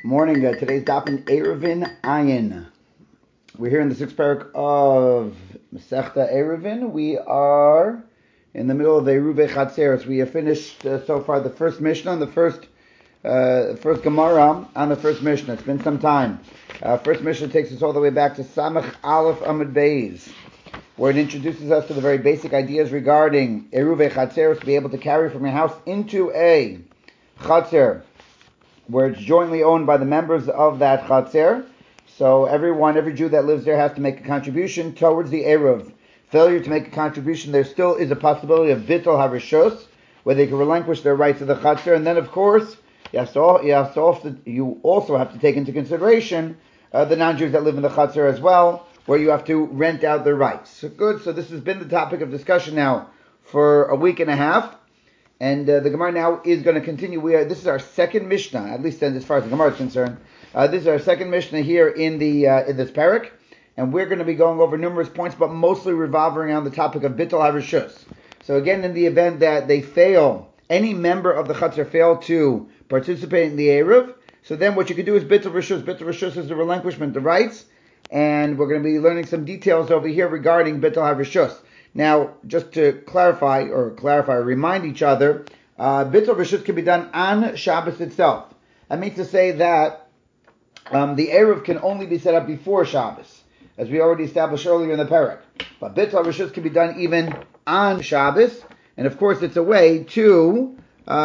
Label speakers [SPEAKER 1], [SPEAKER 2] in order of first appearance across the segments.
[SPEAKER 1] Morning. Today's daf in Eruvin Ayin. We're here in the sixth parak of Masechta Eruvin. We are in the middle of Eruvei Chatzeros. We have finished so far the first Mishnah and the first Gemara on the first Mishnah. It's been some time. First Mishnah takes us all the way back to Samach Aleph Amud Beis, where it introduces us to the very basic ideas regarding Eruvei Chatzeros, to be able to carry from your house into a Chatzer, where it's jointly owned by the members of that Chatzer. So every Jew that lives there has to make a contribution towards the Eruv. Failure to make a contribution, there still is a possibility of Bittul HaRishos, where they can relinquish their rights to the Chatzer. And then, of course, you also have to take into consideration the non-Jews that live in the Chatzer as well, where you have to rent out their rights. So good. So this has been the topic of discussion now for a week and a half. And the Gemara now is going to continue. This is our second Mishnah, at least as far as the Gemara is concerned. This is our second Mishnah here in this parak, and we're going to be going over numerous points, but mostly revolving around the topic of Bittul HaRishus. So again, in the event that they fail, any member of the Chatzer fail to participate in the Eruv, so then what you can do is Bittul Rishus. Bittul Rishus is the relinquishment of rights, and we're going to be learning some details over here regarding Bittul HaRishus. Now, just to remind each other, Bittul Rishus can be done on Shabbos itself. That means to say that the Eruv can only be set up before Shabbos, as we already established earlier in the parak. But Bittul Rishus can be done even on Shabbos, and of course it's a way to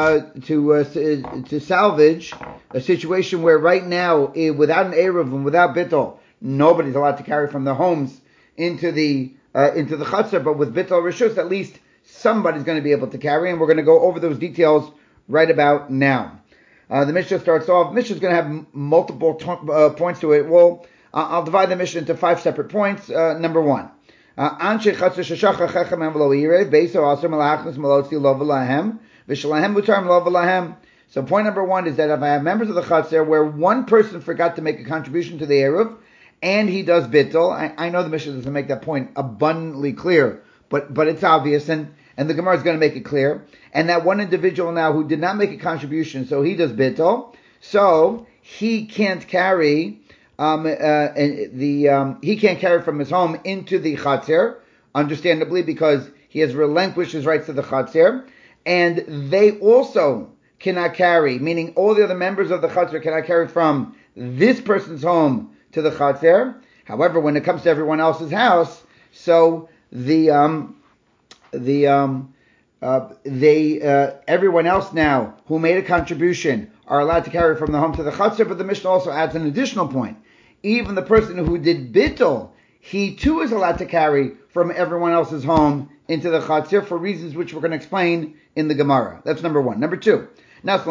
[SPEAKER 1] salvage a situation where right now, without an Eruv and without Bittul, nobody's allowed to carry from their homes into the Chatzer, but with Bittul Rishus, at least somebody's going to be able to carry, and we're going to go over those details right about now. The Mishnah starts off. Mishnah's going to have multiple points to it. Well, I'll divide the Mishnah into 5 separate points. Number 1. Anshe Chatzer sheshacha chechem em v'lo yireh, beiso aser malachnos malotzi lo v'lahem, v'shalahem mutar lo v'lahem. So point number 1 is that if I have members of the Chatzer where one person forgot to make a contribution to the Eruv, and he does Bittul. I know the Mishnah doesn't make that point abundantly clear, but it's obvious, and the Gemara is going to make it clear. And that one individual now who did not make a contribution, so he does Bittul, so he can't carry he can't carry from his home into the Chatzer, understandably, because he has relinquished his rights to the Chatzer, and they also cannot carry, meaning all the other members of the Chatzer cannot carry from this person's home to the Chatzer. However, when it comes to everyone else's house, so everyone else now who made a contribution are allowed to carry from the home to the Chatzer. But the Mishnah also adds an additional point. Even the person who did Bittul, he too is allowed to carry from everyone else's home into the Chatzer for reasons which we're going to explain in the Gemara. That's number 1. Number 2. If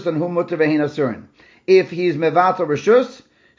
[SPEAKER 1] he's mevatel rishus,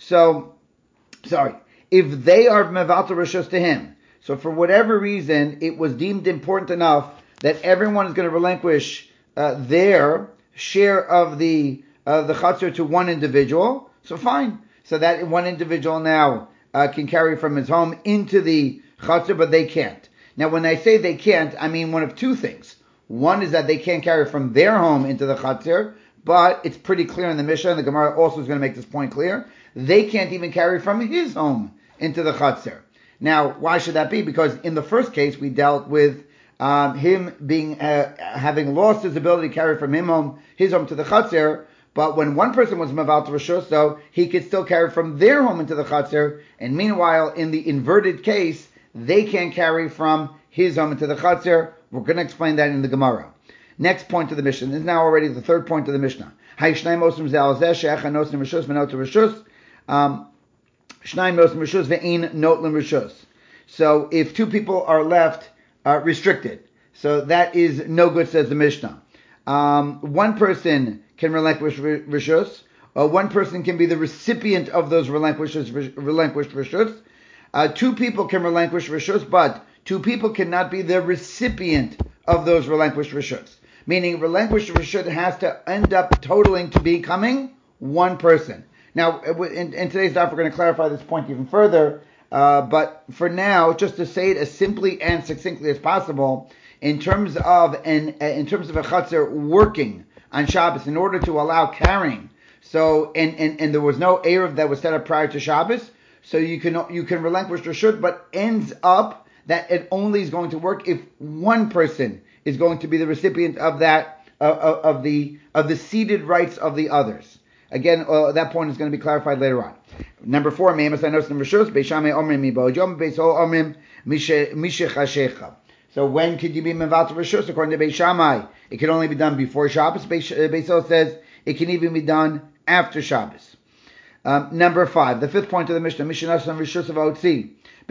[SPEAKER 1] if they are mevatel rishus to him, so for whatever reason it was deemed important enough that everyone is going to relinquish their share of the Chatzer to one individual, so fine. So that one individual now can carry from his home into the Chatzer, but they can't. Now when I say they can't, I mean one of 2 things. One is that they can't carry from their home into the Chatzer, but it's pretty clear in the Mishnah, and the Gemara also is going to make this point clear, they can't even carry from his home into the Chatzer. Now, why should that be? Because in the first case, we dealt with him being having lost his ability to carry from his home to the Chatzer, but when one person was mevatel rishus, so he could still carry from their home into the Chatzer, and meanwhile, in the inverted case, they can't carry from his home into the Chatzer. We're going to explain that in the Gemara. Next point of the Mishnah. This is now already the third point of the Mishnah. So if 2 people are left restricted, so that is no good, says the Mishnah. One person can relinquish rishus. One person can be the recipient of those relinquished rishus. 2 people can relinquish rishus, but 2 people cannot be the recipient of those relinquished rishus. Meaning relinquished rishus has to end up totaling to becoming one person. Now, in today's daf, we're going to clarify this point even further, but for now, just to say it as simply and succinctly as possible, in terms of a Chatzer working on Shabbos in order to allow carrying, So and there was no Erev that was set up prior to Shabbos, so you can relinquish Reshut, but ends up that it only is going to work if one person is going to be the recipient of that of the ceded rights of the others. Again, that point is going to be clarified later on. Number 4, so when could you be mevatel reshus? According to Beis Shammai, it can only be done before Shabbos. Beis Hillel says it can even be done after Shabbos. Number 5, the 5th point of the Mishnah, Mishnah Nasan Reshus of Otzi.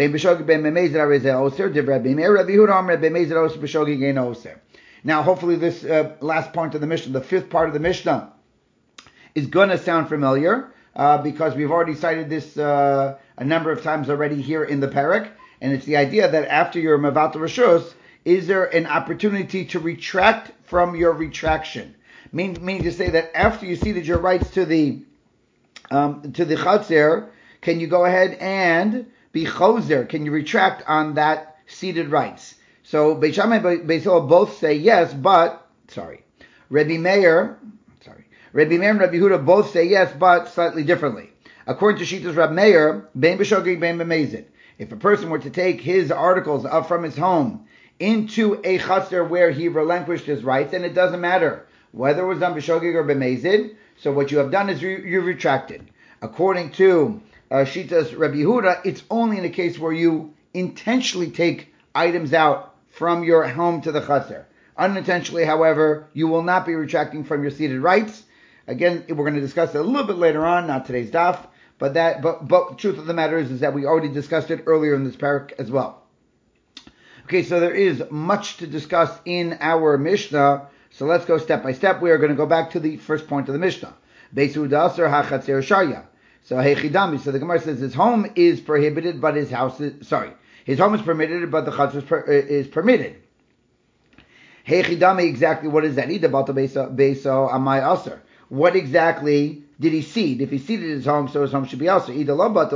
[SPEAKER 1] Now, hopefully this last point of the Mishnah, the 5th part of the Mishnah, is going to sound familiar because we've already cited this a number of times already here in the parak, and it's the idea that after your mevatel reshus, is there an opportunity to retract from your retraction? Meaning to say that after you ceded your rights to the chatzer, can you go ahead and be choser? Can you retract on that ceded rights? So Beis Shammai and Beis Hillel both say yes, but Rabbi Meir and Rabbi Yehuda both say yes, but slightly differently. According to Shittas Rabbi Meir, bein b'shogeg bein b'mezid. If a person were to take his articles up from his home into a chutzner where he relinquished his rights, and it doesn't matter whether it was done b'shogeg or b'mezid, so what you have done is you've retracted. According to Shittas Rabbi Yehuda, it's only in a case where you intentionally take items out from your home to the chutzner. Unintentionally, however, you will not be retracting from your ceded rights. Again, we're going to discuss it a little bit later on, not today's daf, but the truth of the matter is that we already discussed it earlier in this parak as well. Okay, so there is much to discuss in our Mishnah, so let's go step by step. We are going to go back to the first point of the Mishnah. Beisu dasar hachatzer shaya. So hechidami. So the Gemara says his home is prohibited, but his home is permitted, but the chutzner is permitted. Hechidami, exactly what is that? Idabalta beso amai aser. What exactly did he cede? If he ceded his home, so his home should be also. And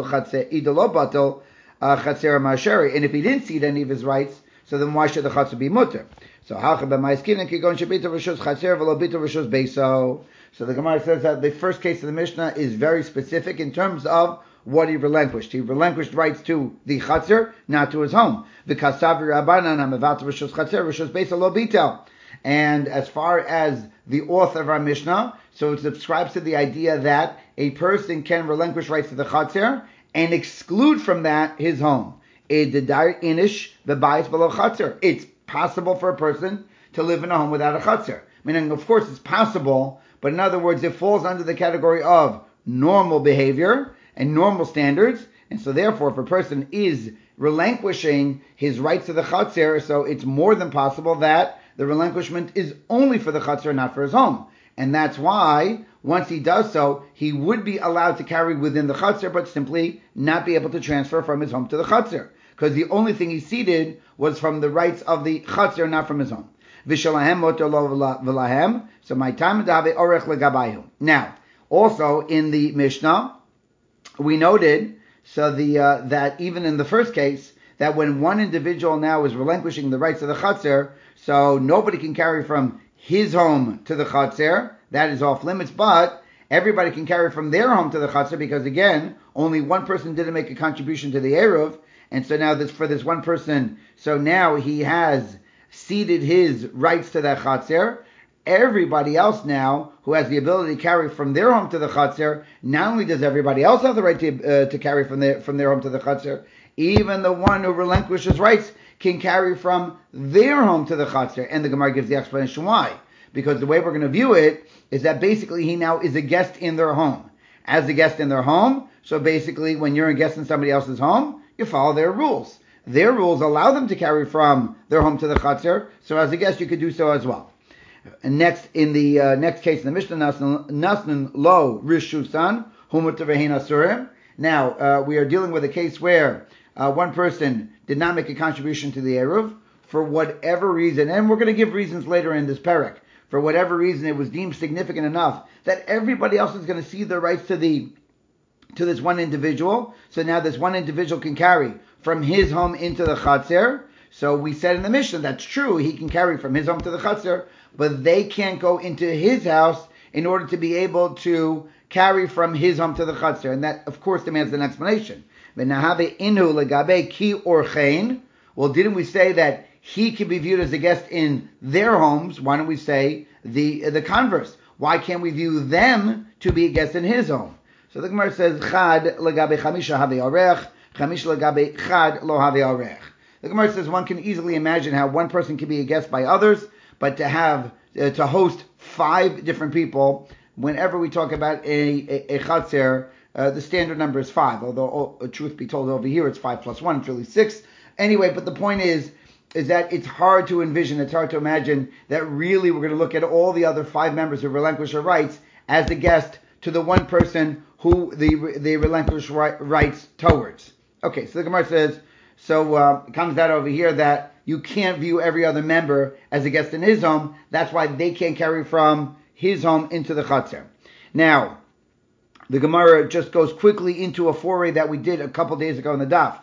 [SPEAKER 1] if he didn't cede any of his rights, so then why should the chatzer be mutter? So the Gemara says that the first case of the Mishnah is very specific in terms of what he relinquished. He relinquished rights to the chatzer, not to his home. And as far as the author of our Mishnah, so it subscribes to the idea that a person can relinquish rights to the chatzer and exclude from that his home. It's possible for a person to live in a home without a chatzer. Meaning, of course, it's possible, but in other words, it falls under the category of normal behavior and normal standards. And so therefore, if a person is relinquishing his rights to the chatzer, so it's more than possible that the relinquishment is only for the chatzer, not for his home. And that's why, once he does so, he would be allowed to carry within the chatzer, but simply not be able to transfer from his home to the chatzer. Because the only thing he ceded was from the rights of the chatzer, not from his home. V'shalahem motor lo v'lahem. So my time dave orech legabayhu. Now, also in the Mishnah, we noted that even in the first case, that when one individual now is relinquishing the rights of the chatzer, so nobody can carry from his home to the chatzer, that is off limits, but everybody can carry from their home to the chatzer because again, only one person didn't make a contribution to the Eruv, and so now for this one person, so now he has ceded his rights to that chatzer. Everybody else now, who has the ability to carry from their home to the chatzer, not only does everybody else have the right to carry from their home to the chatzer, even the one who relinquishes rights can carry from their home to the chatzer. And the Gemara gives the explanation why. Because the way we're going to view it is that basically he now is a guest in their home. As a guest in their home, so basically when you're a guest in somebody else's home, you follow their rules. Their rules allow them to carry from their home to the chatzer, so as a guest you could do so as well. And next, in the next case in the Mishnah, Nasnan lo rishusan humut ve'hein asurim. Now, we are dealing with a case where one person did not make a contribution to the Eruv for whatever reason, and we're going to give reasons later in this parak. For whatever reason, it was deemed significant enough that everybody else is going to cede their rights to this one individual. So now this one individual can carry from his home into the chatzer. So we said in the Mishnah, that's true, he can carry from his home to the chatzer, but they can't go into his house in order to be able to carry from his home to the Chatzar. And that, of course, demands an explanation. Well, didn't we say that he can be viewed as a guest in their homes? Why don't we say the converse? Why can't we view them to be a guest in his home? So the Gemara says, Chad legabe chamisha have orech, chamisha legabe chad lo have orech. The Gemara says one can easily imagine how one person can be a guest by others, but to have to host 5 different people. Whenever we talk about a chatzir, the standard number is 5. Although, truth be told, over here it's 5 plus 1. It's really 6. Anyway, but the point is that it's hard to envision, it's hard to imagine that really we're going to look at all the other 5 members who relinquish their rights as a guest to the one person who they relinquish rights towards. Okay, so the Gemara says, it comes out over here that you can't view every other member as a guest in his home. That's why they can't carry from his home into the Chatzar. Now, the Gemara just goes quickly into a foray that we did a couple days ago in the Daf.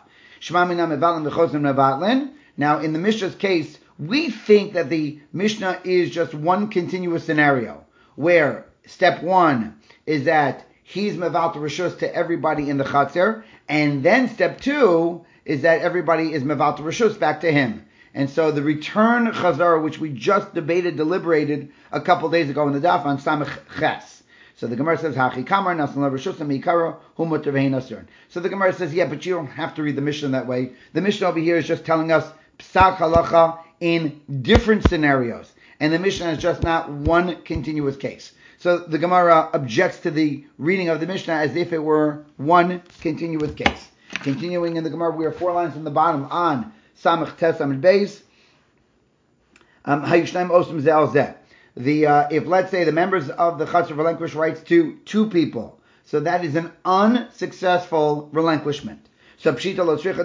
[SPEAKER 1] Now, in the Mishnah's case, we think that the Mishnah is just one continuous scenario, where step 1 is that he's meval to rishus to everybody in the Chatzar, and then step 2 is that everybody is meval to rishus back to him. And so the return chazara, which we just deliberated a couple days ago in the Daf on Samech Ches. So the Gemara says, Hachi Kamar, Nasan Rishus, and Mikara, Humut Vein Asur. So the Gemara says, yeah, but you don't have to read the Mishnah that way. The Mishnah over here is just telling us Psak Halacha in different scenarios. And the Mishnah is just not one continuous case. So the Gemara objects to the reading of the Mishnah as if it were one continuous case. Continuing in the Gemara, we are 4 lines from the bottom on Samech Tes Amid Beis. Hayushnaim Osum Ze'al Zeh. If let's say the members of the Chatzar relinquish rights to 2 people, so that is an unsuccessful relinquishment. So the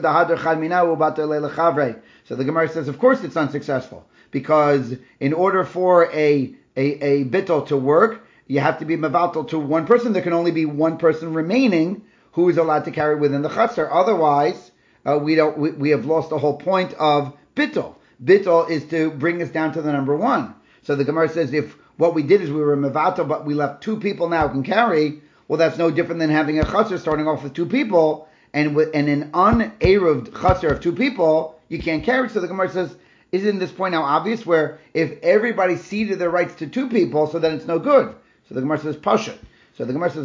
[SPEAKER 1] Gemara says, of course it's unsuccessful, because in order for a bittul to work, you have to be mevatel to one person. There can only be one person remaining who is allowed to carry within the Chatzar. Otherwise, we have lost the whole point of bittul. Bittul is to bring us down to the number 1. So the Gemara says, if what we did is we were mevatel, but we left 2 people now who can carry, well, that's no different than having a Chatzar starting off with 2 people, and an un-eruved Chatzar of 2 people, you can't carry. So the Gemara says, isn't this point now obvious, where if everybody ceded their rights to 2 people, so then it's no good? So the Gemara says, Pasha. So the Gemara says,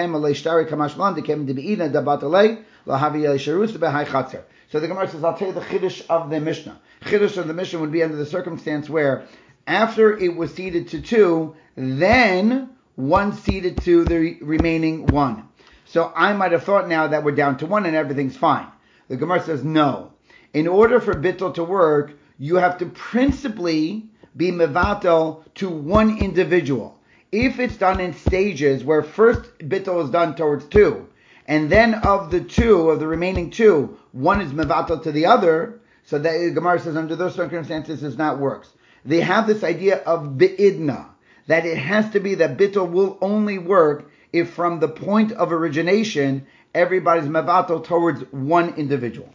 [SPEAKER 1] So the Gemara says, I'll tell you the Chiddush of the Mishnah. Chiddush of the Mishnah would be under the circumstance where after it was ceded to 2, then 1 ceded to the remaining 1. So I might have thought now that we're down to 1 and everything's fine. The Gemara says, no. In order for bittul to work, you have to principally be mevatel to 1 individual. If it's done in stages where first bittul is done towards 2, and then of the remaining 2, 1 is mevatel to the other, so that Gemara says under those circumstances it not works. They have this idea of be'idna, that it has to be that bittul will only work if from the point of origination everybody's mevatel towards 1 individual.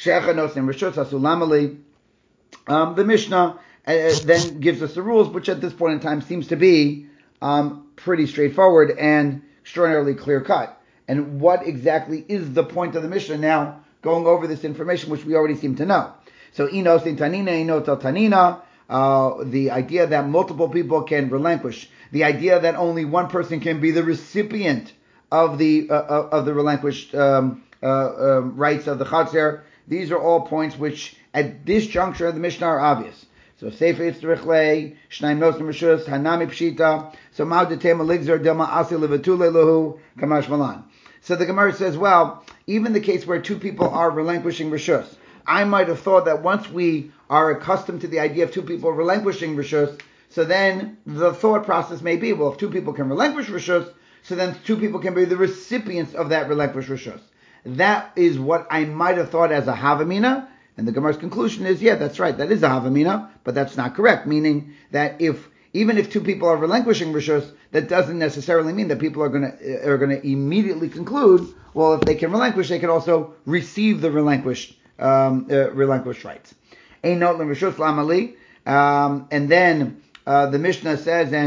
[SPEAKER 1] The Mishnah then gives us the rules, which at this point in time seems to be pretty straightforward and extraordinarily clear-cut. And what exactly is the point of the Mishnah now, going over this information, which we already seem to know? So, inos in tanina, inos al tanina, the idea that multiple people can relinquish, the idea that only 1 person can be the recipient of the relinquished rights of the Chatzar. These are all points which, at this juncture of the Mishnah, are obvious. So, Sefer Yitzrichle, Shnaim Nosim Rishus, Hanami Pshita, so Ma'udetem Eligzer, Dilma Asi Levatule Lahu, Kamash Malan. So the Gemara says, well, even the case where 2 people are relinquishing Rishus, I might have thought that once we are accustomed to the idea of 2 people relinquishing Rishus, so then the thought process may be, well, if 2 people can relinquish Rishus, so then 2 people can be the recipients of that relinquished Rishus. That is what I might have thought as a Havamina, and the Gemara's conclusion is, yeah, that's right, that is a Havamina, but that's not correct, meaning that even if 2 people are relinquishing Rishus, that doesn't necessarily mean that people are going to immediately conclude, well, if they can relinquish, they can also receive the relinquished rights. And then the Mishnah says, and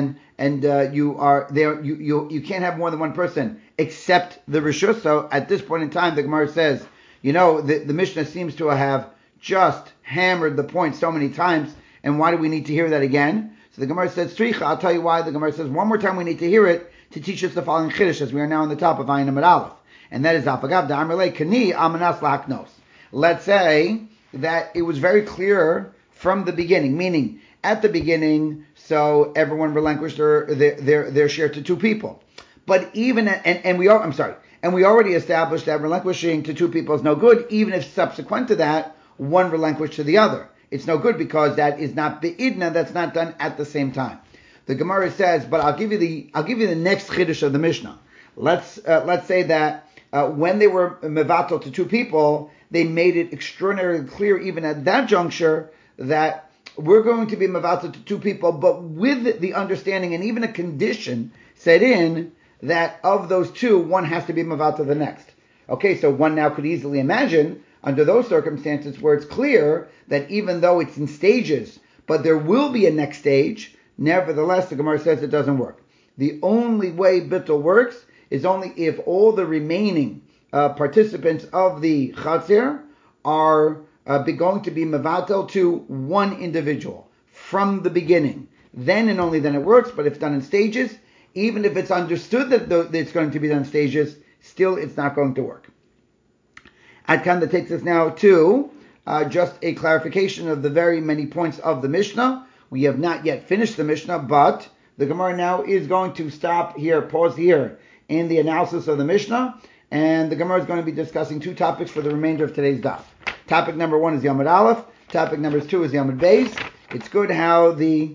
[SPEAKER 1] and you are there, you can't have more than one person except the Rishus. So at this point in time, the Gemara says, the Mishnah seems to have just hammered the point so many times, and why do we need to hear that again? So the Gemara says, Stricha, I'll tell you why. The Gemara says, one more time we need to hear it to teach us the following Chiddush, as we are now on the top of Ayin Amud Aleph. And that is, Afagav Da'amrele Kani Amanas Lahaknos. Let's say that it was very clear from the beginning, meaning at the beginning, so everyone relinquished their share to two people. But even, and we already established that relinquishing to two people is no good, even if subsequent to that, one relinquished to the other. It's no good because that is not be'idna, that's not done at the same time. The Gemara says, but I'll give you the next chiddush of the Mishnah. Let's say that when they were mevatel to two people, they made it extraordinarily clear even at that juncture that we're going to be mevatel to two people, but with the understanding and even a condition set in that of those two, one has to be mevatel the next. Okay, so one now could easily imagine under those circumstances where it's clear that even though it's in stages, but there will be a next stage, nevertheless, the Gemara says it doesn't work. The only way bittul works is only if all the remaining participants of the chatzir are going to be mevatel to one individual from the beginning. Then and only then it works, but if done in stages, even if it's understood that it's going to be done in stages, still it's not going to work. Adkan, that takes us now to just a clarification of the very many points of the Mishnah. We have not yet finished the Mishnah, but the Gemara now is going to stop here, pause here in the analysis of the Mishnah, and the Gemara is going to be discussing two topics for the remainder of today's daf. Topic number 1 is the Amud Aleph. Topic number 2 is the Amud Beis. It's good how the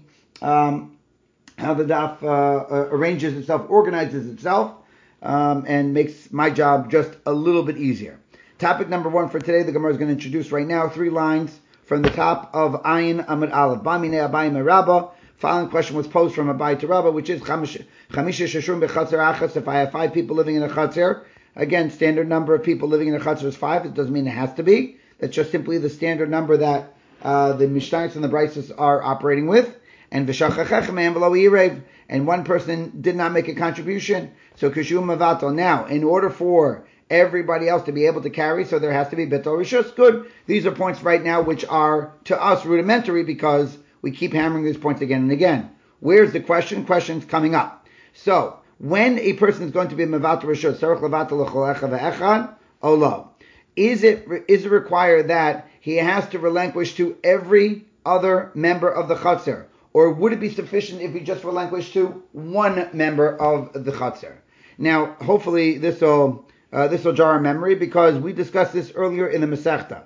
[SPEAKER 1] daf arranges itself, organizes itself, and makes my job just a little bit easier. Topic number 1 for today, the Gemara is going to introduce right now 3 lines from the top of Ayin Amud Aleph. Bamine Abayi Merabba. Following question was posed from Abayi to Rabba, which is Chamisha Sheshum Bechatzer Achas. If I have 5 people living in a Chatzer, again, standard number of people living in a Chatzer is 5. It doesn't mean it has to be. That's just simply the standard number that the Mishnayos and the Braisos are operating with. And V'shachachechem below Irev, and one person did not make a contribution. So Kishum Mavatal. Now, in order for everybody else to be able to carry, so there has to be Betul Rishus. Good. These are points right now which are, to us, rudimentary because we keep hammering these points again and again. Where's the question? Question's coming up. So, when a person is going to be Mevatel Rishus, Sarach Levatel L'chol Echad Ve'echad, Olo. Is it required that he has to relinquish to every other member of the Chatzar? Or would it be sufficient if he just relinquished to one member of the Chatzar? Now, hopefully this will jar our memory because we discussed this earlier in the Masechta.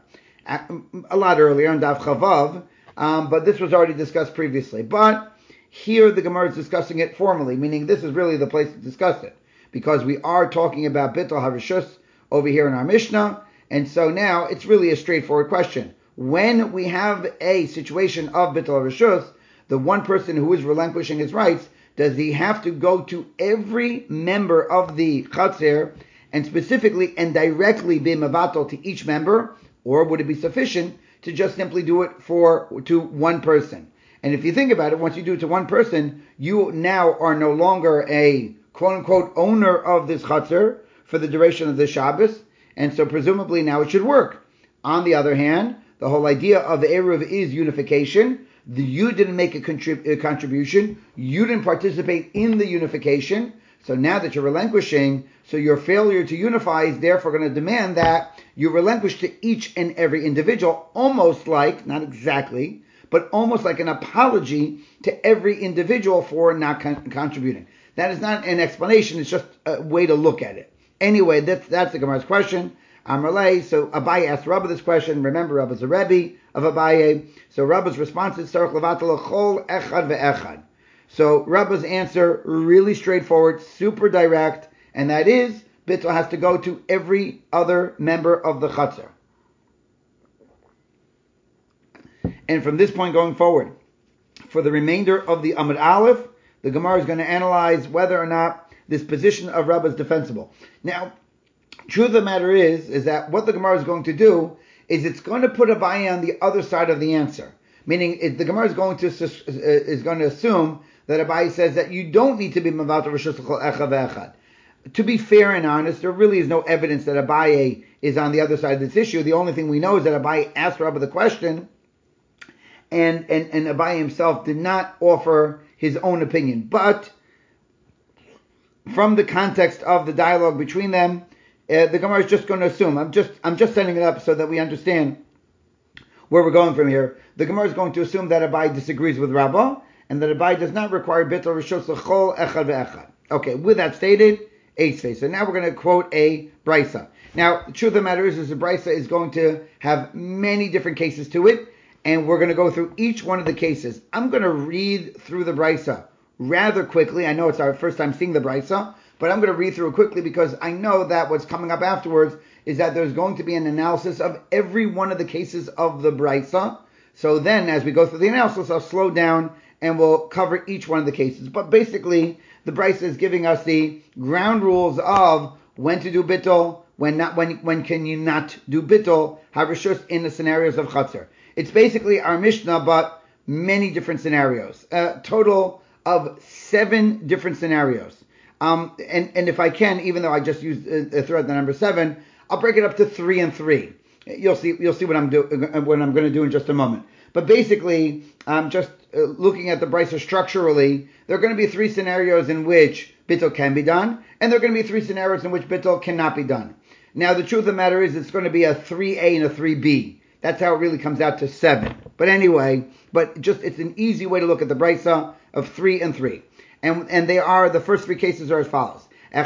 [SPEAKER 1] A lot earlier on Daf Chavav, but this was already discussed previously. But here the Gemara is discussing it formally, meaning this is really the place to discuss it, because we are talking about Bittul HaRishus over here in our Mishnah, and so now it's really a straightforward question. When we have a situation of Bittul HaRishus, the one person who is relinquishing his rights, does he have to go to every member of the Chatzir and specifically and directly be Mavatal to each member, or would it be sufficient to just simply do it to one person? And if you think about it, once you do it to one person, you now are no longer a quote-unquote owner of this Chatzir for the duration of the Shabbos, and so presumably now it should work. On the other hand, the whole idea of Eruv is unification. You didn't make a contribution, you didn't participate in the unification, so now that you're relinquishing, so your failure to unify is therefore going to demand that you relinquish to each and every individual, almost like, not exactly, but almost like an apology to every individual for not contributing. That is not an explanation, it's just a way to look at it. Anyway, that's the Gemara's question. Amrlei, so Abaye asked Rabba this question. Remember, Rabba's a Rebbe of Abaye. So Rabba's response is Sarach Levatel L'chol Echad Ve'echad. So Rabba's answer, really straightforward, super direct, and that is, Bittul has to go to every other member of the Chatzar. And from this point going forward, for the remainder of the Amud Aleph, the Gemara is going to analyze whether or not this position of Rabba is defensible. Now, truth of the matter is that what the Gemara is going to do is it's going to put Abaye on the other side of the answer. Meaning, the Gemara is going to assume that Abaye says that you don't need to be Mavalta Rishus L'chol Echad Ve'echad. To be fair and honest, there really is no evidence that Abaye is on the other side of this issue. The only thing we know is that Abaye asked Rabba the question, and Abaye himself did not offer his own opinion. But from the context of the dialogue between them, the Gemara is just going to assume. I'm just setting it up so that we understand where we're going from here. The Gemara is going to assume that Abaye disagrees with Rabbah, and that Abaye does not require Bittul Rishus L'chol Echad Ve'echad. Okay, with that stated, Eitzvei. So now we're going to quote a Brisa. Now, the truth of the matter is the Brisa is going to have many different cases to it, and we're going to go through each one of the cases. I'm going to read through the Brisa rather quickly. I know it's our first time seeing the Brisa, but I'm going to read through it quickly because I know that what's coming up afterwards is that there's going to be an analysis of every one of the cases of the Brisa. So then, as we go through the analysis, I'll slow down and we'll cover each one of the cases. But basically, the Brisa is giving us the ground rules of when to do bittul, when can you not do bittul, harishus in the scenarios of Chatzar. It's basically our Mishnah, but many different scenarios. A total of 7 different scenarios. And if I can, even though I just used a thread the number 7, I'll break it up to 3 and 3. You'll see what I'm going to do in just a moment. But basically, just looking at the Brisa structurally, there are going to be 3 scenarios in which bittul can be done, and there are going to be 3 scenarios in which bittul cannot be done. Now, the truth of the matter is it's going to be a 3A and a 3B. That's how it really comes out to 7. But anyway, it's an easy way to look at the Brisa of 3 and 3. And they are, the first 3 cases are as follows.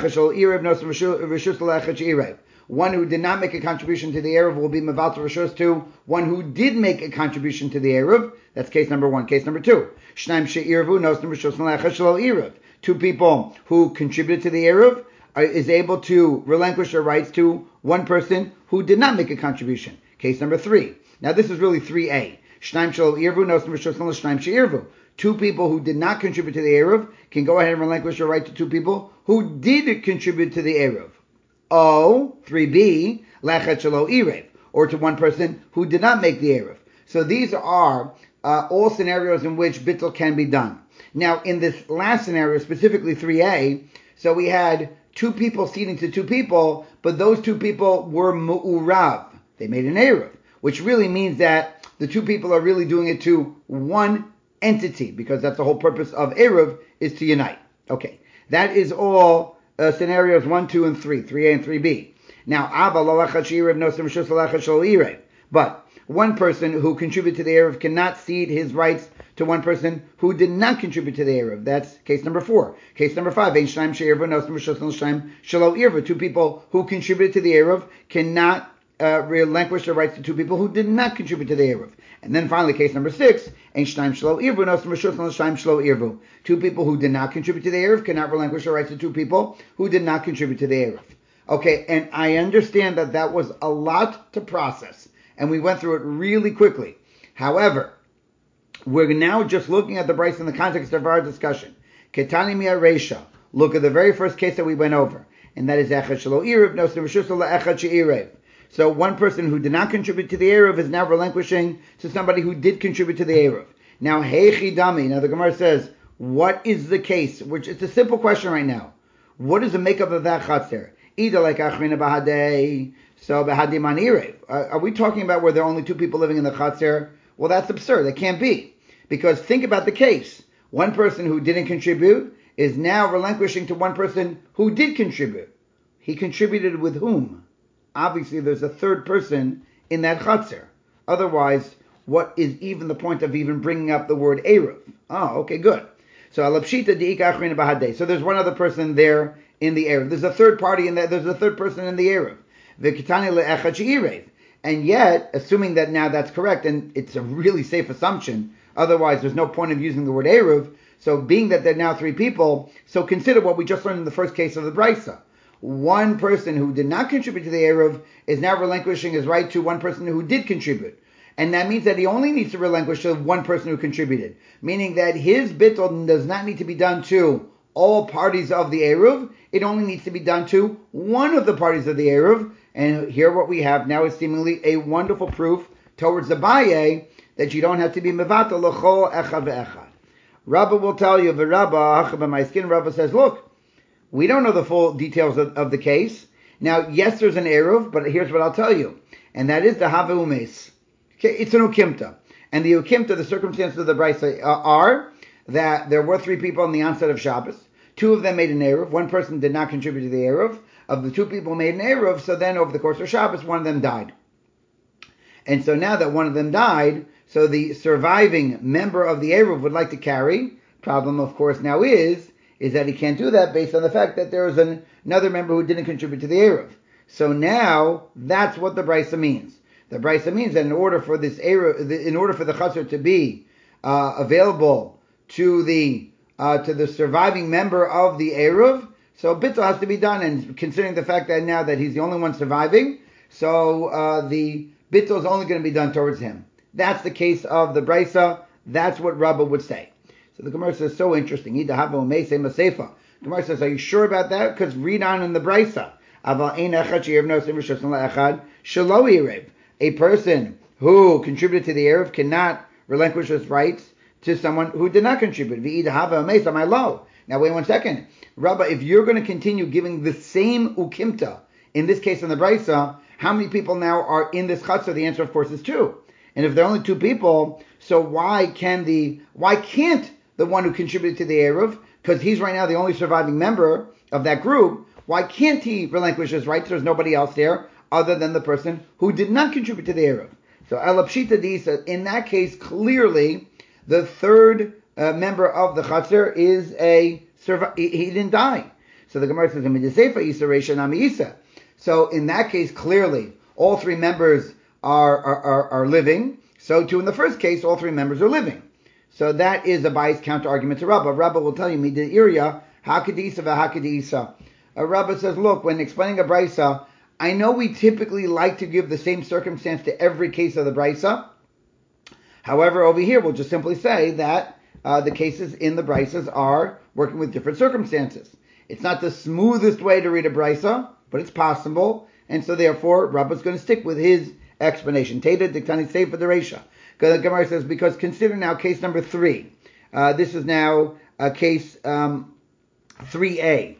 [SPEAKER 1] One who did not make a contribution to the Erev will be Mevalta Rishus to one who did make a contribution to the Erev. That's case number 1. Case number 2. Shnaim she'irvu nosnim Rishus l'echad shelo Erev. 2 people who contributed to the Erev is able to relinquish their rights to one person who did not make a contribution. Case number 3. Now this is really 3A. Shnaim shelo Erevu nosnim Rishus l'shnaim she'irvu. 2 people who did not contribute to the Erev can go ahead and relinquish their right to 2 people who did contribute to the Erev. O, 3B, Lechet Shelo Erev, or to one person who did not make the Erev. So these are all scenarios in which bittul can be done. Now, in this last scenario, specifically 3A, so we had 2 people ceding to 2 people, but those 2 people were mu'urav. They made an Erev, which really means that the 2 people are really doing it to one entity, because that's the whole purpose of Erev, is to unite. Okay, that is all scenarios 1, 2, and 3, 3A and 3B. Now, but one person who contributed to the Erev cannot cede his rights to one person who did not contribute to the Erev. That's case number 4. Case number 5, 2 people who contributed to the Erev cannot relinquish their rights to 2 people who did not contribute to the Erev. And then finally, case number 6, 2 people who did not contribute to the Erev cannot relinquish their rights to 2 people who did not contribute to the Erev. Okay, and I understand that was a lot to process, and we went through it really quickly. However, we're now just looking at the Brisa in the context of our discussion. Ketani Mia Reisha. Look at the very first case that we went over, and that is Echad Shelo Erev, Nosim Rishus L'Echad She'erev. So one person who did not contribute to the Erev is now relinquishing to somebody who did contribute to the Erev. Now, Heichi Dami. Now the Gemara says, what is the case? Which it's a simple question right now. What is the makeup of that Chatzar? Either like Achrina Bahadei, so Bahadi Man Erev. Are we talking about where there are only 2 people living in the Chatzar? Well, that's absurd. That can't be. Because think about the case. One person who didn't contribute is now relinquishing to one person who did contribute. He contributed with whom? Obviously, there's a 3rd person in that Chatzar. Otherwise, what is even the point of even bringing up the word Erev? Oh, okay, good. So, Alapshita De'ika Achrina Bahadei. So there's one other person there in the Erev. There's a 3rd party in that. There's a 3rd person in the Erev. V'kitani le'echad she'erev. And yet, assuming that now that's correct, and it's a really safe assumption, otherwise there's no point of using the word Erev. So being that there are now 3 people, so consider what we just learned in the first case of the Brisa. One person who did not contribute to the Erev is now relinquishing his right to one person who did contribute. And that means that he only needs to relinquish to one person who contributed. Meaning that his bittul does not need to be done to all parties of the Erev. It only needs to be done to one of the parties of the Erev. And here what we have now is seemingly a wonderful proof towards Abaye that you don't have to be mevatel l'chol echad ve'echad. Rabba will tell you, Rabba says, look, we don't know the full details of the case. Now, yes, there's an eruv, but here's what I'll tell you, and that is the hava umes. Okay, it's an ukimta. And the ukimta, the circumstances of the brisa are that there were 3 people on the onset of Shabbos. 2 of them made an eruv. 1 person did not contribute to the eruv. Of the 2 people who made an eruv, so then over the course of Shabbos, 1 of them died. And so now that 1 of them died, so the surviving member of the eruv would like to carry. Problem, of course, now is that he can't do that based on the fact that there was another member who didn't contribute to the eruv. So now that's what the brisa means. The brisa means that in order for this eruv, in order for the chaser to be available to the surviving member of the eruv, so bittul has to be done. And considering the fact that now that he's the only one surviving, so the bittul is only going to be done towards him. That's the case of the brisa. That's what Rabba would say. So the Gemara says, so interesting. The Gemara says, are you sure about that? Because read on in the brisa. A person who contributed to the eruv cannot relinquish his rights to someone who did not contribute. Now wait 1 second. Rabba, if you're going to continue giving the same ukimta, in this case in the brisa, how many people now are in this chatzah? The answer, of course, is 2. And if there are only 2 people, so why can't the one who contributed to the eruv, because he's right now the only surviving member of that group, why can't he relinquish his rights? There's nobody else there other than the person who did not contribute to the eruv. So Elapshita Disa, in that case, clearly the 3rd member of the chatzar is he didn't die. So the Gemara says, so in that case, clearly all 3 members are living. So too in the first case, all 3 members are living. So that is a biased counter argument to Rabba. Rabba will tell you, Mida Irya, Hakadisa v'Hakadisa. Rabba says, look, when explaining a brisa, I know we typically like to give the same circumstance to every case of the brisa. However, over here, we'll just simply say that the cases in the brisas are working with different circumstances. It's not the smoothest way to read a brisa, but it's possible. And so therefore, Rabba's going to stick with his explanation. Teda diktani sefer dereisha. The Gemara says, because consider now case number 3. This is now case 3a.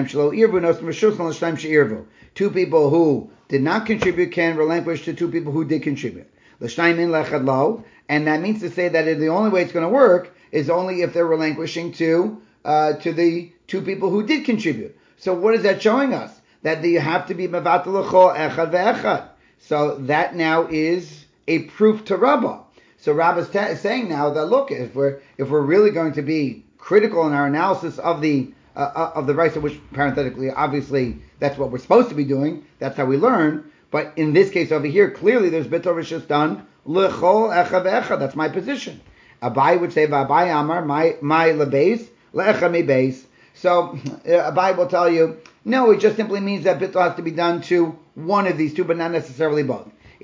[SPEAKER 1] 2 people who did not contribute can relinquish to 2 people who did contribute. And that means to say that the only way it's going to work is only if they're relinquishing to the 2 people who did contribute. So what is that showing us? That you have to be mevatel l'chol echad ve'echad. So that now is a proof to Rabbah. So Rabbah is saying now that, look, if we're really going to be critical in our analysis of the brisa, which parenthetically, obviously, that's what we're supposed to be doing. That's how we learn. But in this case over here, clearly there's bittul rishus done l'chol echad ve'echad. That's my position. Abai would say, "V'abai amar my lebeis le'echad mi beis." So Abai will tell you, no, it just simply means that bittul has to be done to one of these 2, but not necessarily both.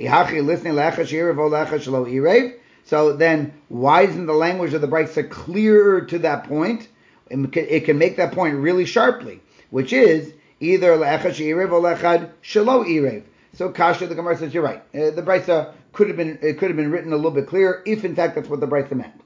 [SPEAKER 1] So then, why isn't the language of the brisa clearer to that point? It can make that point really sharply, which is either le'echad she'irev or le'echad shelo irev. So Kasha, the Gemara says, you're right. The brisa could have been written a little bit clearer if, in fact, that's what the brisa meant.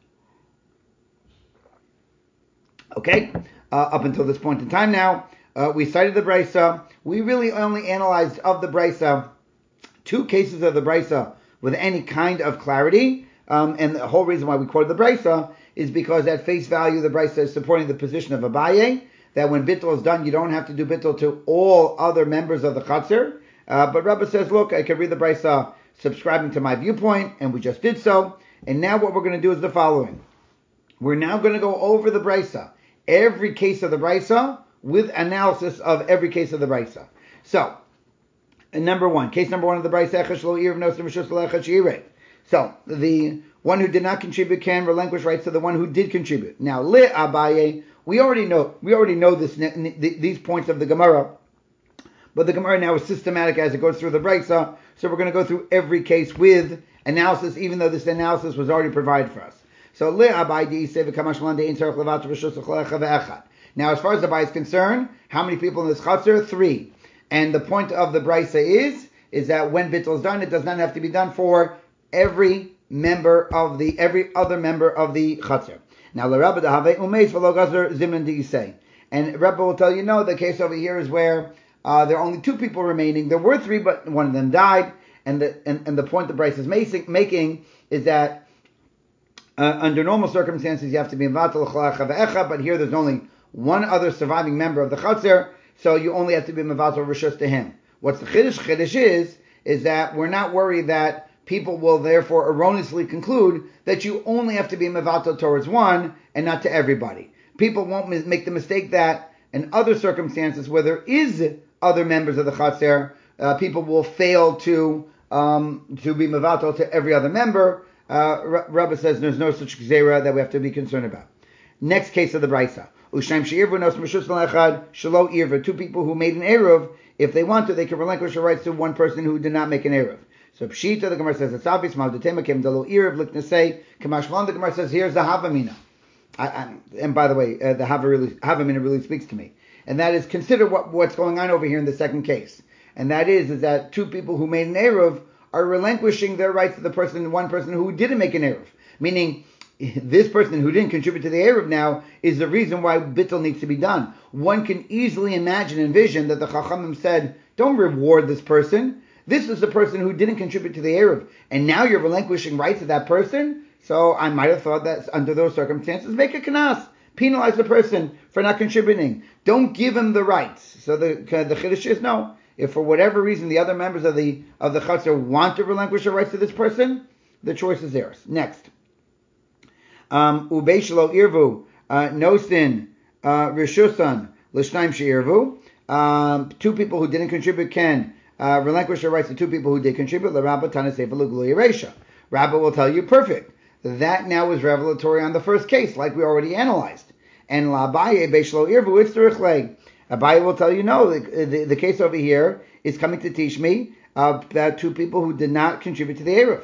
[SPEAKER 1] Okay, up until this point in time now, we cited the brisa. We really only analyzed of the brisa 2 cases of the brisa with any kind of clarity. And the whole reason why we quoted the brisa is because at face value, the brisa is supporting the position of Abaye, that when bittul is done, you don't have to do bittul to all other members of the chatzar. But Rabba says, look, I can read the brisa subscribing to my viewpoint, and we just did so. And now what we're going to do is the following. We're now going to go over the brisa, every case of the brisa, with analysis of every case of the brisa. So, number 1, case number 1 of the brisa, so the one who did not contribute can relinquish rights to the one who did contribute. Now, li Abaye, we already know these points of the Gemara, but the Gemara now is systematic as it goes through the brisa. So we're going to go through every case with analysis, even though this analysis was already provided for us. So li Abaye now, as far as the Abaye is concerned, how many people in this chatzar? 3. And the point of the brisa is that when bittul is done, it does not have to be done for every every other member of the Chatzar. Now, l'Rabba dehave umeis v'lo gazer zimun de'isei. And Rebbe will tell you, no, the case over here is where there are only two people remaining. There were three, but one of them died. And the point the Bryce is making is that under normal circumstances, you have to be mevatel l'chol echa ve'echa, but here there's only one other surviving member of the Chatzar, so you only have to be mevatel rishus to him. What's the chiddush? Chiddush is that we're not worried that people will therefore erroneously conclude that you only have to be mevatel towards one and not to everybody. People won't make the mistake that in other circumstances where there is other members of the Chatzar, people will fail to be mevatel to every other member. Rabbi says there's no such gzeira that we have to be concerned about. Next case of the Brisa. Two people who made an Eruv, if they want to, they can relinquish their rights to one person who did not make an Eruv. So Pshita, the Gemara says, it's obvious. The Gemara says, here's the Havamina. And by the way, the Havamina really speaks to me. And that is, consider what's going on over here in the second case. And that is that two people who made an Eruv are relinquishing their rights to one person who didn't make an Eruv. Meaning, this person who didn't contribute to the Eruv now is the reason why Bittul needs to be done. One can easily envision that the Chachamim said, don't reward this person. This is the person who didn't contribute to the Eruv. And now you're relinquishing rights to that person? So I might have thought that under those circumstances, make a kanas. Penalize the person for not contributing. Don't give him the rights. So the Chiddush is no. If for whatever reason the other members of the Chatzar want to relinquish their rights to this person, the choice is theirs. Next. Ubei shelo irvu nosin rishusan l'shnaim she'irvu. Two people who didn't contribute can relinquish their rights to two people who did contribute. L'Rabba Tanaseifa l'Gluya Reisha. Rabba will tell you, perfect. That now is revelatory on the first case, like we already analyzed. And L'Abaye Ubei shelo irvu it's terichleg. Abaye will tell you, no, the case over here is coming to teach me about two people who did not contribute to the Eruv.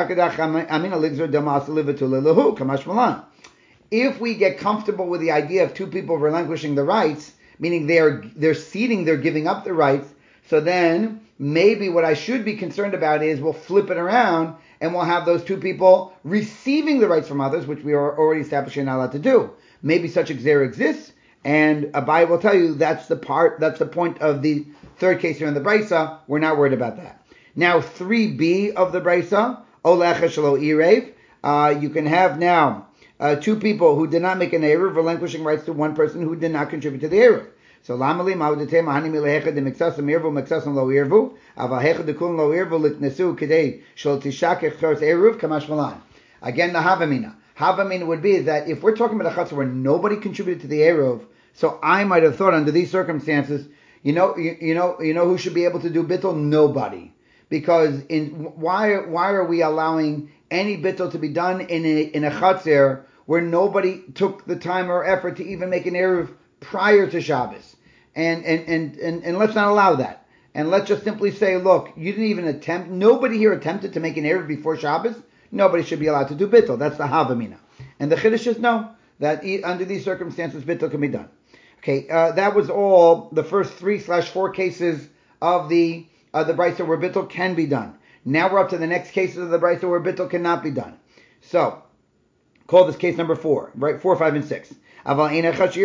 [SPEAKER 1] If we get comfortable with the idea of two people relinquishing the rights, meaning they're ceding, they're giving up the rights, so then maybe what I should be concerned about is we'll flip it around and we'll have those two people receiving the rights from others, which we are already established you're not allowed to do. Maybe such a gzera exists, and Abai will tell you that's the point of the third case here in the Brisa. We're not worried about that. Now 3b of the Brisa, Olecha Shelo Irev. You can have now two people who did not make an Eruv relinquishing rights to one person who did not contribute to the Eruv. So Lamali Ma'udete Mahani Milehecha de Mixasam Irvu Mixasam Lo Irvu Avahecha de Kun Lo Irvu Liknesu Kedei Shel Tishakech Chos Eruv Kamash Malan. Again, the Havamina. Havamina would be that if we're talking about a Chatzar where nobody contributed to the Eruv, so I might have thought under these circumstances, you know who should be able to do Bittul? Nobody. Because why are we allowing any Bittul to be done in a Chatzar where nobody took the time or effort to even make an Eruv prior to Shabbos? And let's not allow that. And let's just simply say, look, you didn't even attempt, nobody here attempted to make an Eruv before Shabbos. Nobody should be allowed to do Bittul. That's the Havamina. And the Chiddush is no, that under these circumstances Bittul can be done. Okay, that was all the first 3/4 cases of the Brisa where Bittul can be done. Now we're up to the next cases of the Brisa where Bittul cannot be done. So, call this case number 4, right? 4, 5, and 6. Somebody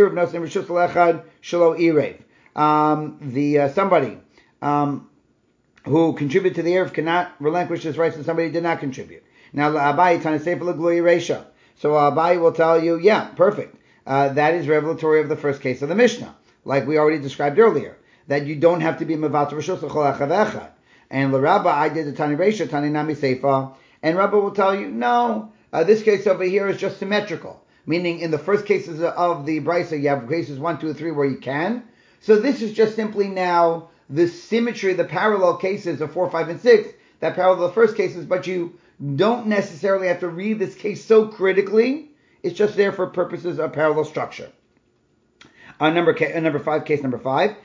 [SPEAKER 1] who contributed to the Eruv cannot relinquish his rights to somebody who did not contribute. Now, Abai Tanaseifa l'Gluya Reisha. So Abai will tell you, yeah, perfect. That is revelatory of the first case of the Mishnah, like we already described earlier, that you don't have to be mevatel rishus l'chol echad ve'echad. And l'Rabba, I did the Tani Reisha, Tani Nami Seifa, and Rabba will tell you, no, this case over here is just symmetrical, meaning in the first cases of the Brisa, you have cases 1, 2, 3 where you can. So this is just simply now the symmetry, the parallel cases of 4, 5, and 6 that parallel the first cases, but you don't necessarily have to read this case so critically. It's just there for purposes of parallel structure. Number 5, case number 5.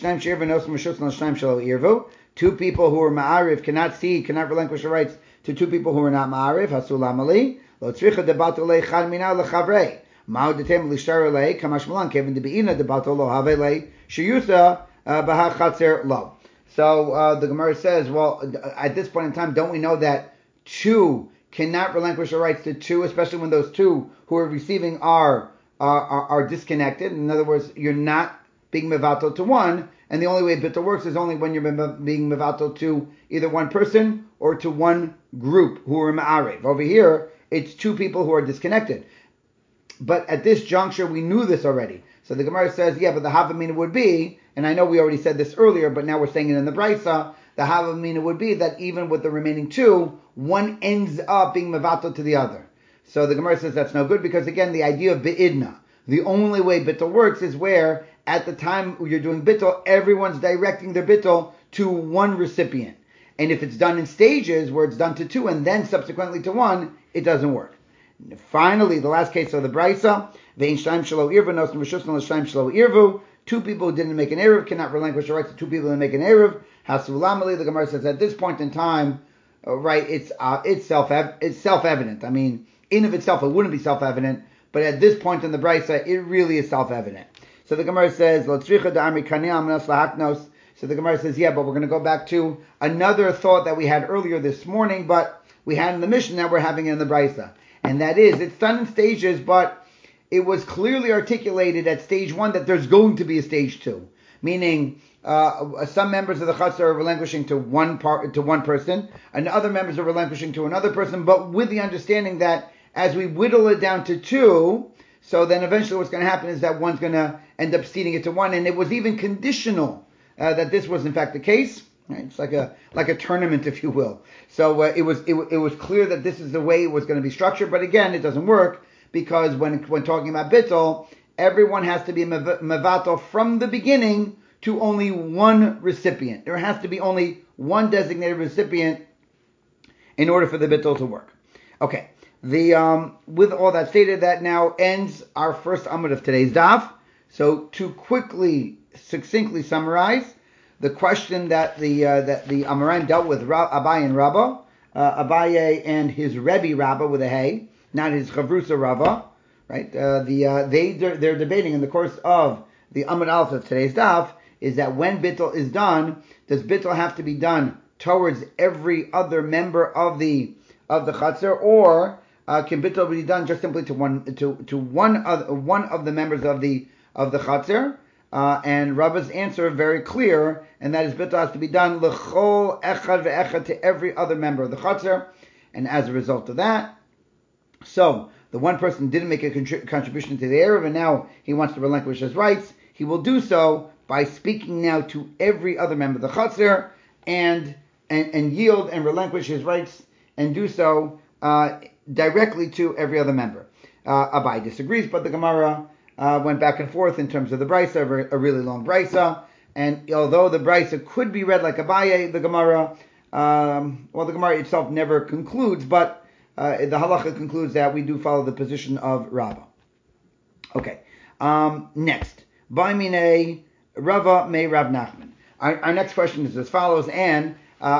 [SPEAKER 1] Two people who are ma'ariv cannot relinquish their rights to two people who are not ma'ariv. Hasulam ali lo tzricha debato le'chad mina lechavrei ma'od detem lishtar lei kamash malan kevin debeina debato lo have lei sheyusa b'ha chatzer lo. So the Gemara says, well, at this point in time, don't we know that two cannot relinquish their rights to two, especially when those two who are receiving are disconnected. In other words, you're not being mevatel to one, and the only way bittul works is only when you're being mevatel to either one person or to one group who are ma'arev. Over here, it's two people who are disconnected. But at this juncture, we knew this already. So the Gemara says, yeah, but the havamina would be, and I know we already said this earlier, but now we're saying it in the Brisa, the havamina would be that even with the remaining two, one ends up being mevatel to the other. So the Gemara says that's no good because, again, the idea of be'idna, the only way bittul works is where at the time you're doing bittul, everyone's directing their bittul to one recipient. And if it's done in stages where it's done to two and then subsequently to one, it doesn't work. Finally, the last case of the Brisa, two people who didn't make an Erev cannot relinquish the rights to two people who make an Erev. Hasulamali, the Gemara says at this point in time, right, it's self-evident. I mean, in of itself, it wouldn't be self-evident, but at this point in the Brisa, it really is self-evident. So the Gemara says, so the Gemara says, yeah, but we're going to go back to another thought that we had earlier this morning, but we had in the Mishnah, now we're having it in the Brisa. And that is, it's done in stages, but it was clearly articulated at stage one that there's going to be a stage two. Meaning, some members of the Chatzar are relinquishing to one person, and other members are relinquishing to another person, but with the understanding that as we whittle it down to two, so then eventually what's going to happen is that one's going to end up ceding it to one, and it was even conditional that this was in fact the case. Right? It's like a tournament, if you will. So it was clear that this is the way it was going to be structured, but again, it doesn't work because when talking about bittul, everyone has to be mevatel from the beginning to only one recipient. There has to be only one designated recipient in order for the bittul to work. Okay. With all that stated, that now ends our first amud of today's daf. So to quickly, succinctly summarize the question that the Amoraim dealt with Abaye and Rabba, Abaye and his Rebbe Rabba with a hey, not his Chavrusa Rabba, right? They're debating in the course of the Amud Aleph of today's daf is that when bittul is done, does bittul have to be done towards every other member of the Chatzar, or can bittul be done just simply to one of the members of the Chatzar? And Rabba's answer very clear, and that is bittul has to be done l'chol echad ve'echad to every other member of the Chatzar. And as a result of that, so the one person didn't make a contribution to the Erev, and now he wants to relinquish his rights. He will do so by speaking now to every other member of the Chatzar and yield and relinquish his rights and do so directly to every other member. Abai disagrees, but the Gemara went back and forth in terms of the Brisa, a really long Brisa, and although the Brisa could be read like Abaye, the Gemara itself never concludes, but the halacha concludes that we do follow the position of Rava. Okay, next, Baimine Rava May Rav Nachman. Our next question is as follows, and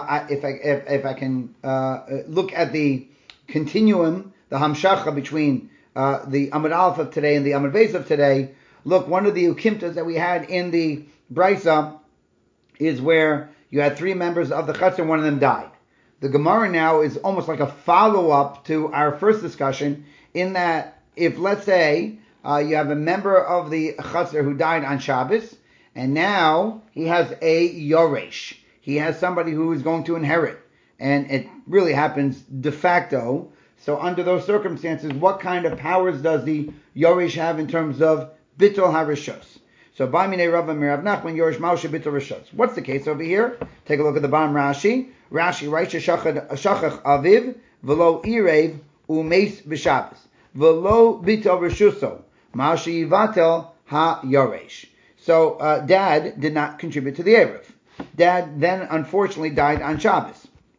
[SPEAKER 1] if I can look at the continuum, the hamshacha between the Amud Aleph of today and the Amud Beis of today. Look, one of the ukimtas that we had in the Brisa is where you had three members of the Chatzar and one of them died. The Gemara now is almost like a follow-up to our first discussion in that if, let's say, you have a member of the Chatzar who died on Shabbos, and now he has a Yoresh. He has somebody who is going to inherit. And it really happens de facto. So under those circumstances, what kind of powers does the Yoresh have in terms of Bittul HaRishos? So, Ba'minei Rava Mirav Nachman, Yoresh Moshe Bittul Rishos. What's the case over here? Take a look at the bottom Rashi. Rashi writes, Shachach Aviv, V'lo Irev, Umeis B'Shabbos. V'lo Bittul Rishuso. Moshe Yivatel HaYoresh. So, Dad did not contribute to the Erev. Dad then unfortunately died on Shabbos.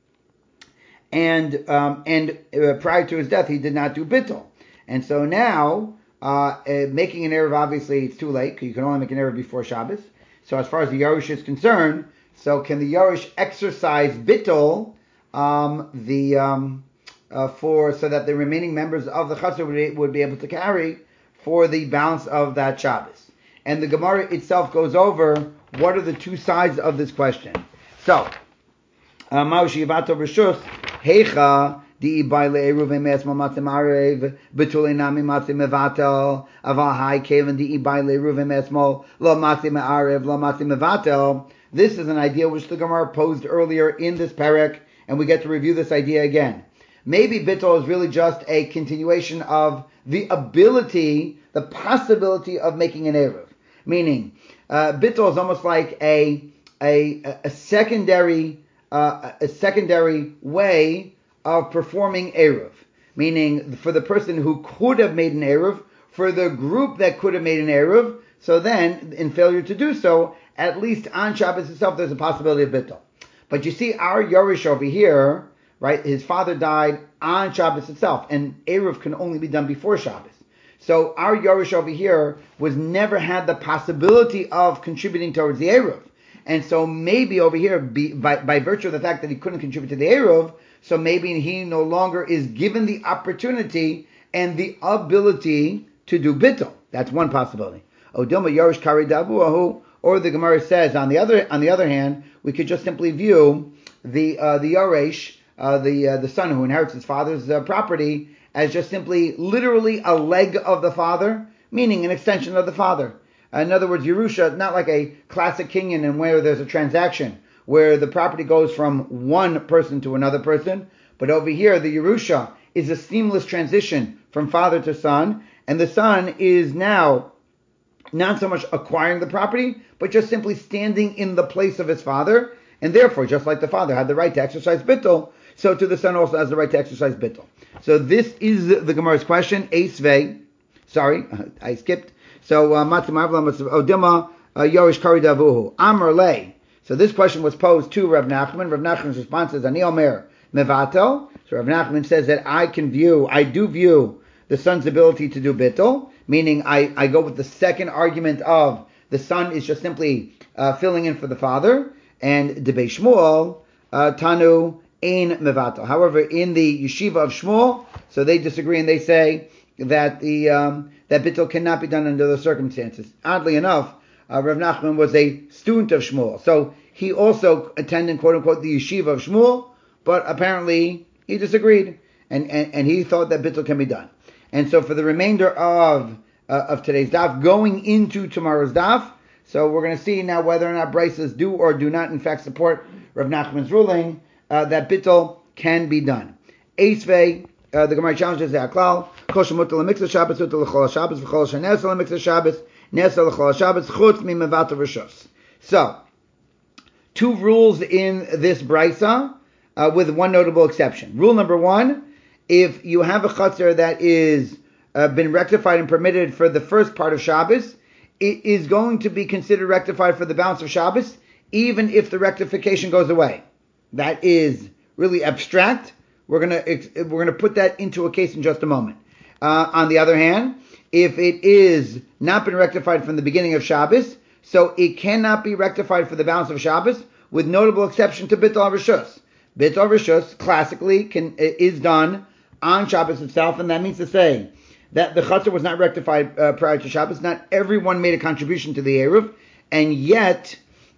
[SPEAKER 1] And prior to his death, he did not do bittul. And so now, making an Erev, obviously, it's too late, because you can only make an Erev before Shabbos. So as far as the Yoresh is concerned, so can the Yoresh exercise bittul, so that the remaining members of the Chatzar would be able to carry for the balance of that Shabbos. And the Gemara itself goes over what are the two sides of this question. So, Ma'u Shivato Rishus, Heicha Di by le'eruv emes matzim arev betule nami matzim mevatel aval hai kevin di by le'eruv emes lo matzim arev lo matzim mevatel. This is an idea which the Gemara posed earlier in this parak, and we get to review this idea again. Maybe bittul is really just a continuation of the ability, the possibility of making an eruv. Meaning, bittul is almost like a secondary way of performing eruv. Meaning, for the person who could have made an eruv, for the group that could have made an eruv, so then, in failure to do so, at least on Shabbos itself, there's a possibility of bittul. But you see, our Yorish over here, right, his father died on Shabbos itself, and eruv can only be done before Shabbos. So our Yorish over here was never had the possibility of contributing towards the eruv. And so maybe over here, by virtue of the fact that he couldn't contribute to the eruv, so maybe he no longer is given the opportunity and the ability to do bittul. That's one possibility. Odilma Yorish Kari Dabuahu. Or the Gemara says, on the other hand, we could just simply view the Yoresh, the son who inherits his father's property, as just simply, literally a leg of the father, meaning an extension of the father. In other words, Yerusha, not like a classic kinyan and where there's a transaction where the property goes from one person to another person, but over here the Yerusha is a seamless transition from father to son, and the son is now not so much acquiring the property, but just simply standing in the place of his father, and therefore, just like the father had the right to exercise bittul, so too the son also has the right to exercise bittul. So this is the Gemara's question. Eisvei, sorry, I skipped. So Odima Yorish Kari Davuhu Amar Lei. So this question was posed to Rav Nachman. Rav Nachman's response is Ani Omer Mevatel. So Rav Nachman says that I do view the son's ability to do bittul, meaning I go with the second argument of the son is just simply filling in for the father, and Debei Shmuel, Tanu Ein Mevatel. However, in the yeshiva of Shmuel, so they disagree and they say that that bittul cannot be done under those circumstances. Oddly enough, Rav Nachman was a student of Shmuel, so he also attended quote unquote the yeshiva of Shmuel, but apparently he disagreed and he thought that bittul can be done. And so for the remainder of today's daf, going into tomorrow's daf, so we're going to see now whether or not Braisas do or do not in fact support Rav Nachman's ruling that bittul can be done. Eisvei, the Gemara challenges the Aklal, Kol shemutar l'miksa Shabbos, utar l'chol Shabbos, v'chol shenesa l'miksa Shabbos, nesa l'chol Shabbos, chutz mimevatel rishos. So, two rules in this Braisa, with one notable exception. Rule number one, if you have a chutzner that is been rectified and permitted for the first part of Shabbos, it is going to be considered rectified for the balance of Shabbos, even if the rectification goes away. That is really abstract. We're gonna put that into a case in just a moment. On the other hand, if it is not been rectified from the beginning of Shabbos, so it cannot be rectified for the balance of Shabbos, with notable exception to Bittul Rishus. Bittul Rishus classically is done on Shabbos itself, and that means to say that the chutzner was not rectified prior to Shabbos. Not everyone made a contribution to the eruv, and yet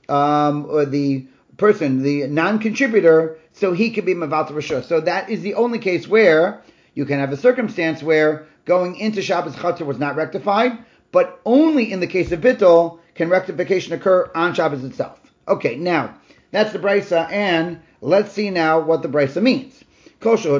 [SPEAKER 1] the person, the non-contributor, so he could be mevatel rishus. So that is the only case where you can have a circumstance where going into Shabbos chutzner was not rectified, but only in the case of bittul can rectification occur on Shabbos itself. Okay, now that's the brisa, and let's see now what the brisa means. Let's say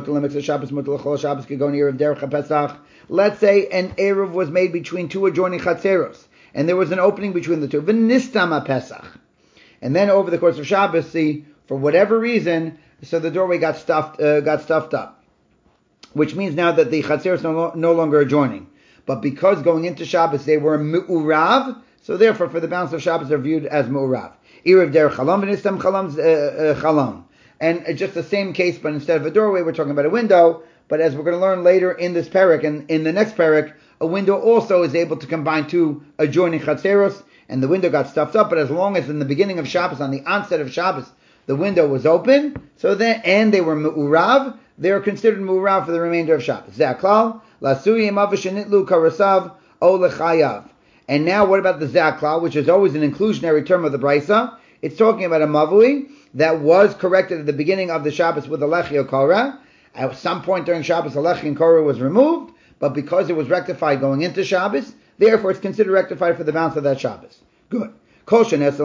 [SPEAKER 1] an eruv was made between two adjoining chatzeros, and there was an opening between the two. V'nistam Pesach, and then over the course of Shabbos, for whatever reason, so the doorway got stuffed up, which means now that the chatzeros no longer adjoining. But because going into Shabbos they were me'urav, so therefore for the balance of Shabbos they're viewed as me'urav. Eruv der chalon v'nistam chalon. And just the same case, but instead of a doorway, we're talking about a window. But as we're going to learn later in this parak, and in the next parak, a window also is able to combine two adjoining chatzeros, and the window got stuffed up. But as long as in the beginning of Shabbos, on the onset of Shabbos, the window was open, so then, and they were me'urav, they are considered me'urav for the remainder of Shabbos. Ze'aklal, lasuyim avishenitlu karasav o lechayav. And now what about the ze'aklal, which is always an inclusionary term of the brisa? It's talking about a mavui that was corrected at the beginning of the Shabbos with a lechi or kara, At some point during Shabbos, Alechi and Korah was removed, but because it was rectified going into Shabbos, therefore it's considered rectified for the balance of that Shabbos. Good. Now, what about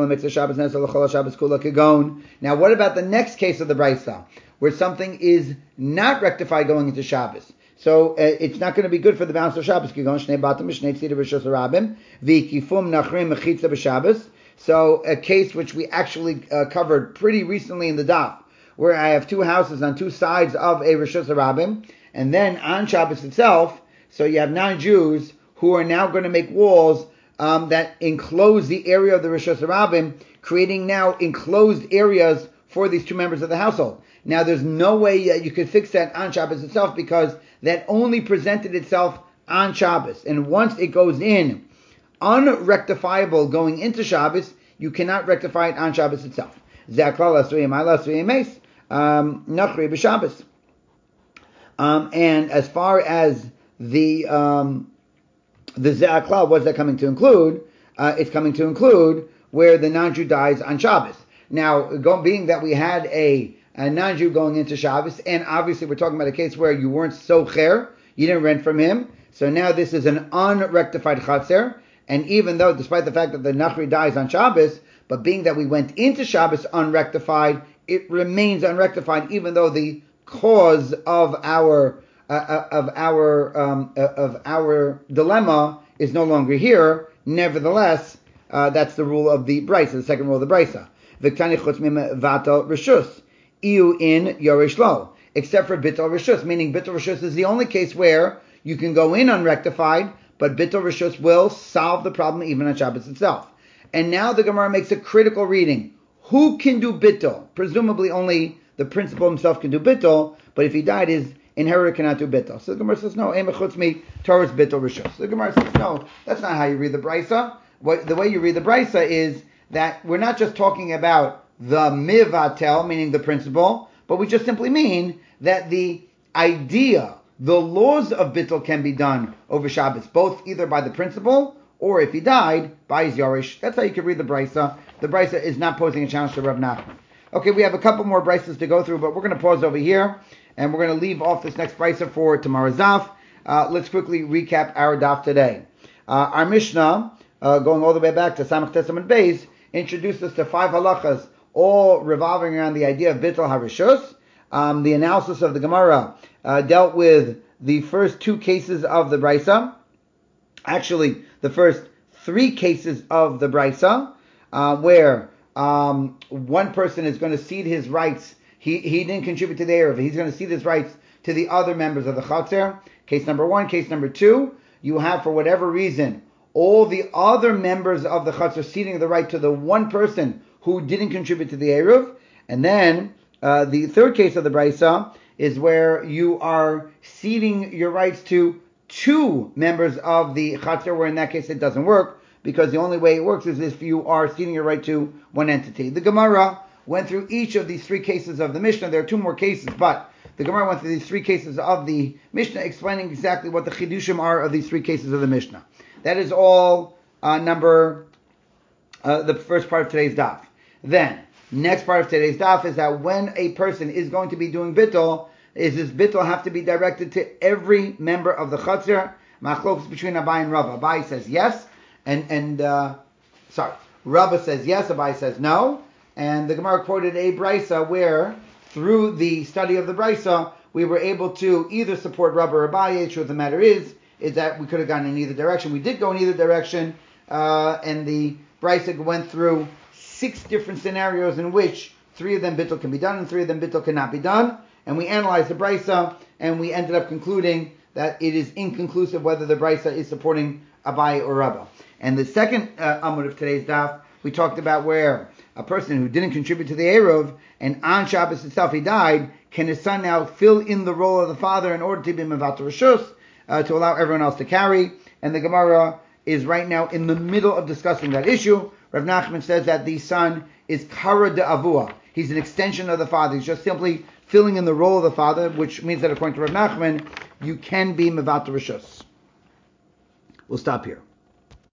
[SPEAKER 1] the next case of the Brisa, where something is not rectified going into Shabbos? So it's not going to be good for the balance of Shabbos. So a case which we actually covered pretty recently in the daf, where I have two houses on two sides of a Rishus Harabim, and then on Shabbos itself, so you have non-Jews who are now going to make walls that enclose the area of the Rishus Harabim, creating now enclosed areas for these two members of the household. Now, there's no way you could fix that on Shabbos itself, because that only presented itself on Shabbos. And once it goes in unrectifiable going into Shabbos, you cannot rectify it on Shabbos itself. And as far as the Ze'aklal, what's that coming to include? It's coming to include where the non-Jew dies on Shabbos. Now, being that we had a non-Jew going into Shabbos, and obviously we're talking about a case where you weren't socher, you didn't rent from him, so now this is an unrectified chatzer, and even though, despite the fact that the Nachri dies on Shabbos, but being that we went into Shabbos unrectified, it remains unrectified, even though the cause of our dilemma is no longer here. Nevertheless, that's the rule of the Brisa, the second rule of the Brisa. V'ktani chutz v'atal rishus iu in yorish lo, except for bitul rishus, meaning bitul rishus is the only case where you can go in unrectified, but bitul rishus will solve the problem even on Shabbos itself. And now the Gemara makes a critical reading. Who can do bitul? Presumably only the principal himself can do bitul, but if he died, his inheritor cannot do bitul. So the Gemara says, no, ema chutz mi Torah's bitul rishus. The Gemara says, no, that's not how you read the Brisa. The way you read the Brisa is that we're not just talking about the mivatel, meaning the principle, but we just simply mean that the idea, the laws of bittul can be done over Shabbos, both either by the principle or if he died, by his Yorish. That's how you can read the Brisa. The Brisa is not posing a challenge to Rav Nachman. Okay, we have a couple more Brisas to go through, but we're going to pause over here, and we're going to leave off this next Brisa for tomorrow's daf. Let's quickly recap our daf today. Our Mishnah, going all the way back to Samach Testament Beis, introduced us to 5 halachas, all revolving around the idea of Bittul HaRishus. The analysis of the Gemara dealt with the first 2 cases of the Brisa. Actually, the first 3 cases of the Brisa, where one person is going to cede his rights. He didn't contribute to the Erev. He's going to cede his rights to the other members of the Chatzer. Case number 1. Case number 2, you have, for whatever reason, all the other members of the Chatzer ceding the right to the one person who didn't contribute to the Erev. And then the third case of the Brisa is where you are ceding your rights to 2 members of the Chatzer, where in that case it doesn't work, because the only way it works is if you are ceding your right to one entity. The Gemara went through each of these 3 cases of the Mishnah. There are 2 more cases, but the Gemara went through these 3 cases of the Mishnah, explaining exactly what the Chidushim are of these 3 cases of the Mishnah. That is all the first part of today's daf. Then, next part of today's daf is that when a person is going to be doing bittul, is this bittul have to be directed to every member of the Chatzer? Machlokes between Abai and Rava. Abai says yes, Rava says yes, Abai says no, and the Gemara quoted a Brisa where, through the study of the Brisa, we were able to either support Rava or Abai. The truth of the matter is that we could have gone in either direction. We did go in either direction, and the Brisa went through 6 different scenarios in which 3 of them bittul can be done and 3 of them bittul cannot be done. And we analyzed the Brisa, and we ended up concluding that it is inconclusive whether the Brisa is supporting Abai or Rava. And the second amud of today's daf, we talked about where a person who didn't contribute to the Erev, and on Shabbos itself he died, can his son now fill in the role of the father in order to be mevatel rishus, to allow everyone else to carry? And the Gemara is right now in the middle of discussing that issue. Rav Nachman says that the son is kara de avua. He's an extension of the father. He's just simply filling in the role of the father, which means that according to Rav Nachman, you can be mevatel rishus. We'll stop here.